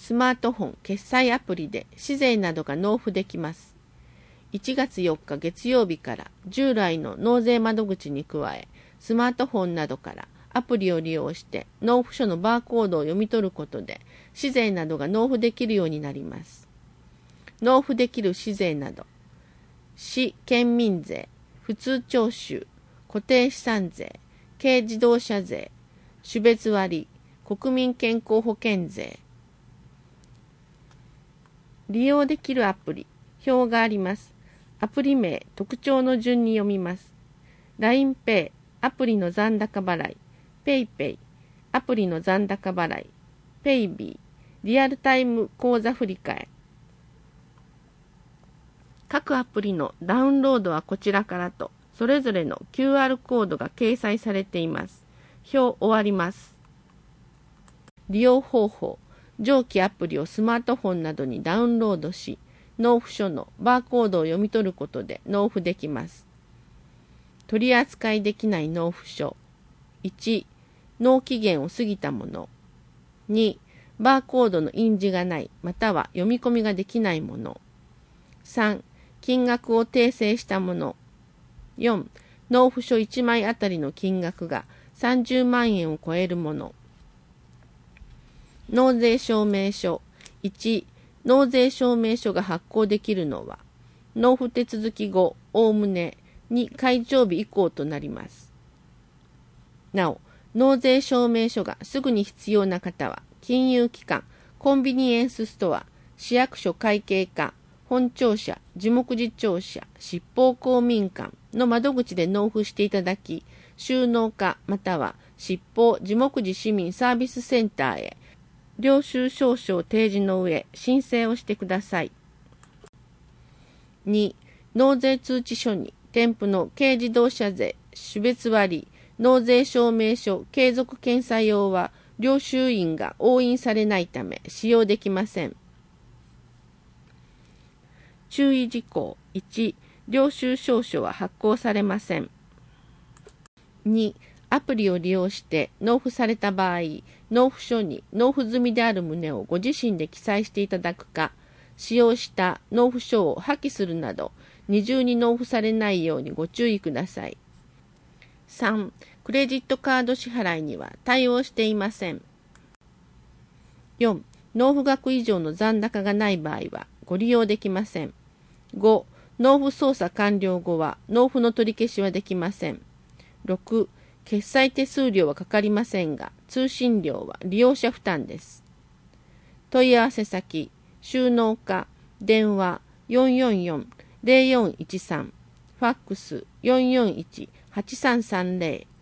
スマートフォン決済アプリで紙税などが納付できます。1月4日月曜日から従来の納税窓口に加え、スマートフォンなどからアプリを利用して納付書のバーコードを読み取ることで紙税などが納付できるようになります。納付できる紙税など、市県民税、普通徴収、固定資産税、軽自動車税、種別割、国民健康保険税。利用できるアプリ、表があります。アプリ名、特徴の順に読みます。LINEPay、アプリの残高払い、PayPay、アプリの残高払い、PayB、リアルタイム口座振替。各アプリのダウンロードはこちらからと、それぞれの QR コードが掲載されています。表終わります。利用方法、上記アプリをスマートフォンなどにダウンロードし、納付書のバーコードを読み取ることで納付できます。取り扱いできない納付書。1、納期限を過ぎたもの。2、バーコードの印字がないまたは読み込みができないもの。3、金額を訂正したもの。4、納付書1枚あたりの金額が30万円を超えるもの。納税証明書。1、納税証明書が発行できるのは、納付手続き後、おおむね2開帳日以降となります。なお、納税証明書がすぐに必要な方は、金融機関、コンビニエンスストア、市役所会計課、本庁舎、樹木事庁舎、執法公民館の窓口で納付していただき、収納課または執法樹木事市民サービスセンターへ、領収証書を提示の上、申請をしてください。2、納税通知書に添付の軽自動車税、種別割、納税証明書、継続検査用は、領収印が押印されないため使用できません。注意事項。1、領収証書は発行されません。2、アプリを利用して納付された場合、納付書に納付済みである旨をご自身で記載していただくか、使用した納付書を破棄するなど、二重に納付されないようにご注意ください。3、クレジットカード支払いには対応していません。4、納付額以上の残高がない場合はご利用できません。5、納付操作完了後は納付の取り消しはできません。6、決済手数料はかかりませんが、通信料は利用者負担です。問い合わせ先、収納課、電話444-0413、ファックス441-8330